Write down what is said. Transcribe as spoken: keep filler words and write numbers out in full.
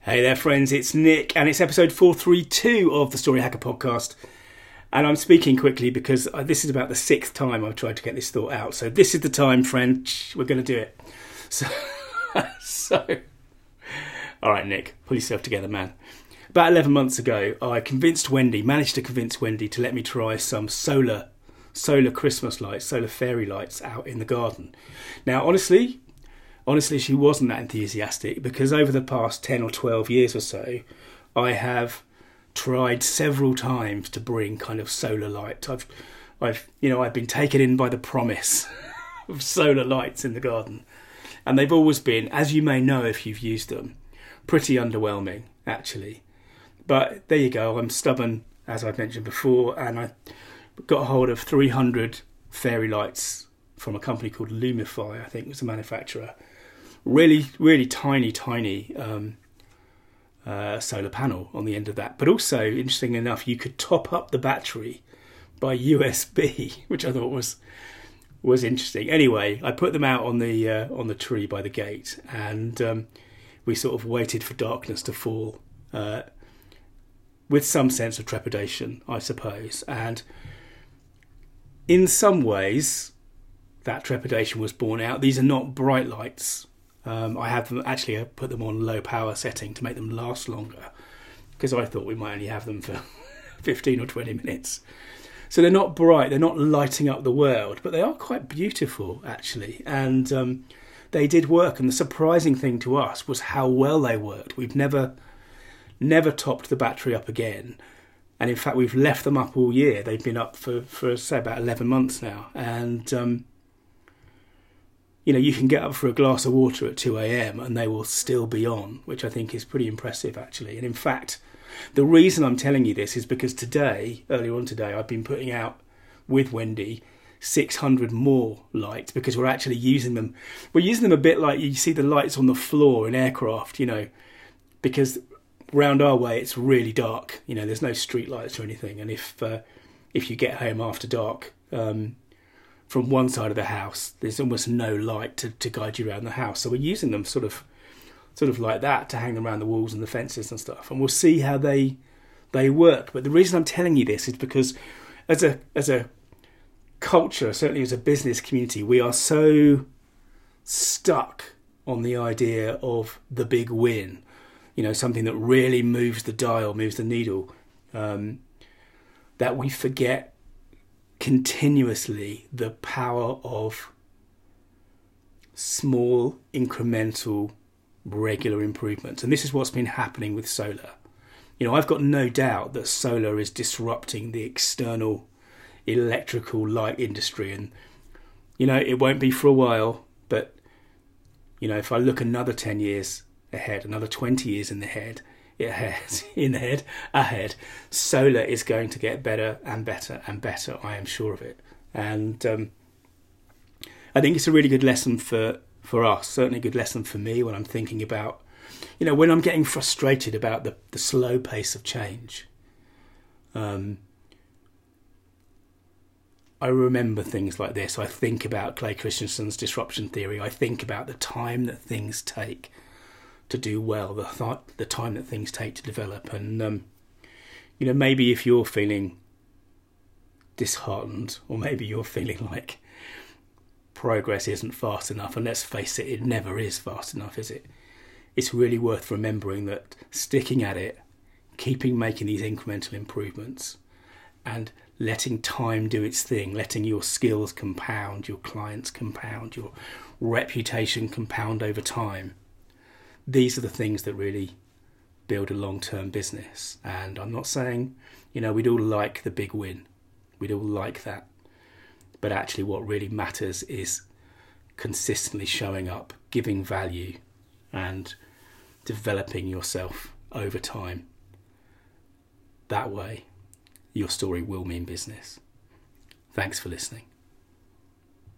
Hey there, friends, it's Nick, and it's episode four thirty-two of the Story Hacker podcast. And I'm speaking quickly because this is about the sixth time I've tried to get this thought out. So this is the time, friend, we're going to do it. So, so, all right, Nick, pull yourself together, man. About eleven months ago, I convinced Wendy, managed to convince Wendy to let me try some solar, solar Christmas lights, solar fairy lights out in the garden. Now, honestly... Honestly, she wasn't that enthusiastic because over the past ten or twelve years or so, I have tried several times to bring kind of solar light. I've, I've, you know, I've been taken in by the promise of solar lights in the garden. And they've always been, as you may know if you've used them, pretty underwhelming, actually. But there you go, I'm stubborn, as I've mentioned before, and I got a hold of three hundred fairy lights from a company called Lumify, I think was the manufacturer. Really, really tiny, tiny um, uh, solar panel on the end of that. But also, interesting enough, you could top up the battery by U S B, which I thought was was interesting. Anyway, I put them out on the uh, on the tree by the gate, and um, we sort of waited for darkness to fall uh, with some sense of trepidation, I suppose. And in some ways, that trepidation was borne out. These are not bright lights. Um, I have them actually I put them on low power setting to make them last longer because I thought we might only have them for fifteen or twenty minutes. So they're not bright, they're not lighting up the world, but they are quite beautiful actually. And um, they did work. And the surprising thing to us was how well they worked. We've never, never topped the battery up again. And in fact, we've left them up all year. They've been up for, for say, about eleven months now. And... Um, You know, you can get up for a glass of water at two a.m. and they will still be on, which I think is pretty impressive, actually. And in fact, the reason I'm telling you this is because today, earlier on today, I've been putting out with Wendy six hundred more lights because we're actually using them. We're using them a bit like you see the lights on the floor in aircraft, you know, because round our way it's really dark. You know, there's no street lights or anything. And if uh, if you get home after dark... Um, from one side of the house, there's almost no light to, to guide you around the house. So we're using them sort of sort of like that to hang them around the walls and the fences and stuff. And we'll see how they they work. But the reason I'm telling you this is because as a as a culture, certainly as a business community, we are so stuck on the idea of the big win. You know, something that really moves the dial, moves the needle, um, that we forget continuously the power of small, incremental, regular improvements. And this is what's been happening with solar. You know, I've got no doubt that solar is disrupting the external electrical light industry. And, you know, it won't be for a while, but, you know, if I look another ten years ahead, another twenty years in the head, Ahead, in the head, ahead, solar is going to get better and better and better. I am sure of it, and um, I think it's a really good lesson for for us. Certainly, a good lesson for me when I'm thinking about, you know, when I'm getting frustrated about the the slow pace of change. Um, I remember things like this. I think about Clay Christensen's disruption theory. I think about the time that things take to do well, the th- the time that things take to develop. And um, you know, maybe if you're feeling disheartened, or maybe you're feeling like progress isn't fast enough, and let's face it, it never is fast enough, is it? It's really worth remembering that sticking at it, keeping making these incremental improvements, and letting time do its thing, letting your skills compound, your clients compound, your reputation compound over time. These are the things that really build a long-term business. And I'm not saying, you know, we'd all like the big win. We'd all like that. But actually what really matters is consistently showing up, giving value, and developing yourself over time. That way, your story will mean business. Thanks for listening.